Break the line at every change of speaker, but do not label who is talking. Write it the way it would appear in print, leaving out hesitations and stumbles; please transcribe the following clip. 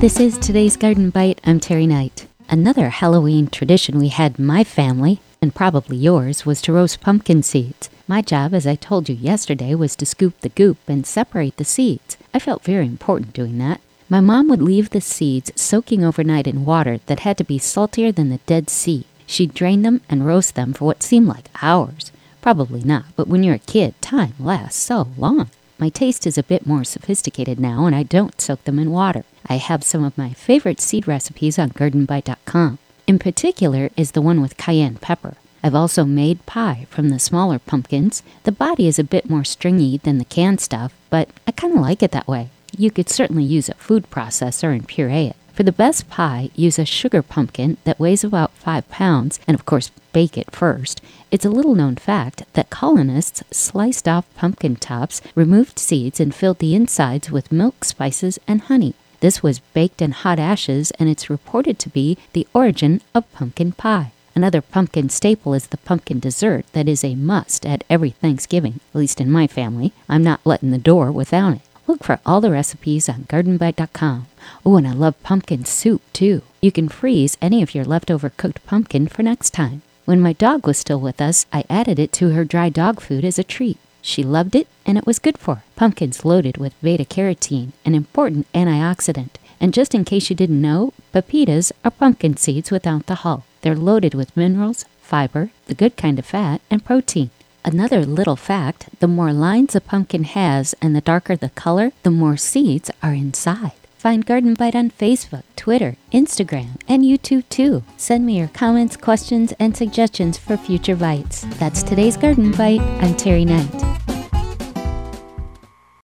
This is today's Garden Bite. I'm Terry Knight. Another Halloween tradition we had in my family, and probably yours, was to roast pumpkin seeds. My job, as I told you yesterday, was to scoop the goop and separate the seeds. I felt very important doing that. My mom would leave the seeds soaking overnight in water that had to be saltier than the Dead Sea. She'd drain them and roast them for what seemed like hours. Probably not, but when you're a kid, time lasts so long. My taste is a bit more sophisticated now, and I don't soak them in water. I have some of my favorite seed recipes on gardenbite.com. In particular is the one with cayenne pepper. I've also made pie from the smaller pumpkins. The body is a bit more stringy than the canned stuff, but I kind of like it that way. You could certainly use a food processor and puree it. For the best pie, use a sugar pumpkin that weighs about 5 pounds, and of course bake it first. It's a little known fact that colonists sliced off pumpkin tops, removed seeds, and filled the insides with milk, spices, and honey. This was baked in hot ashes, and it's reported to be the origin of pumpkin pie. Another pumpkin staple is the pumpkin dessert that is a must at every Thanksgiving, at least in my family. I'm not letting the door without it. Look for all the recipes on gardenbite.com. Oh, and I love pumpkin soup, too. You can freeze any of your leftover cooked pumpkin for next time. When my dog was still with us, I added it to her dry dog food as a treat. She loved it, and it was good for her. Pumpkin's loaded with beta-carotene, an important antioxidant. And just in case you didn't know, pepitas are pumpkin seeds without the hull. They're loaded with minerals, fiber, the good kind of fat, and protein. Another little fact, the more lines a pumpkin has and the darker the color, the more seeds are inside. Find Garden Bite on Facebook, Twitter, Instagram, and YouTube too. Send me your comments, questions, and suggestions for future bites. That's today's Garden Bite. I'm Terry Knight.